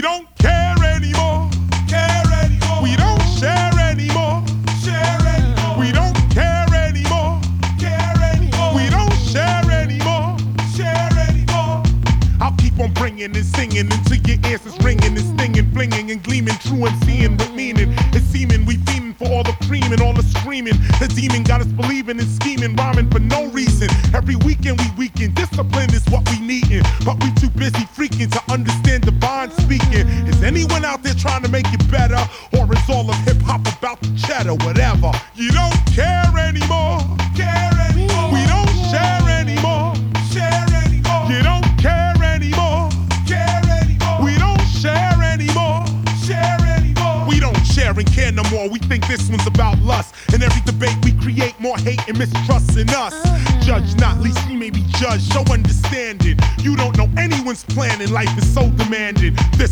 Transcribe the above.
don't care anymore. We don't share anymore. We don't care anymore. We don't share anymore. I'll keep on bringing and singing until your ears is ringing and stinging, flinging and gleaming, true and seeing with meaning. It's seeming we fiending for all the cream and all the screaming. The demon got us believing and scheming, rhyming for no reason. Every weekend we weaken, discipline is what we needin', but we too busy freaking to understand divine speaking. Is anyone out there trying to make it better, or is all of hip hop about the cheddar? Whatever. You don't care anymore. We don't share anymore. You don't care anymore. We don't share anymore. We don't share and care no more. We think this one's about lust. In every debate we create more hate and mistrust in us. Judge not, least we may be judged. Show understanding. You don't know anyone's planning. Life is so demanding. This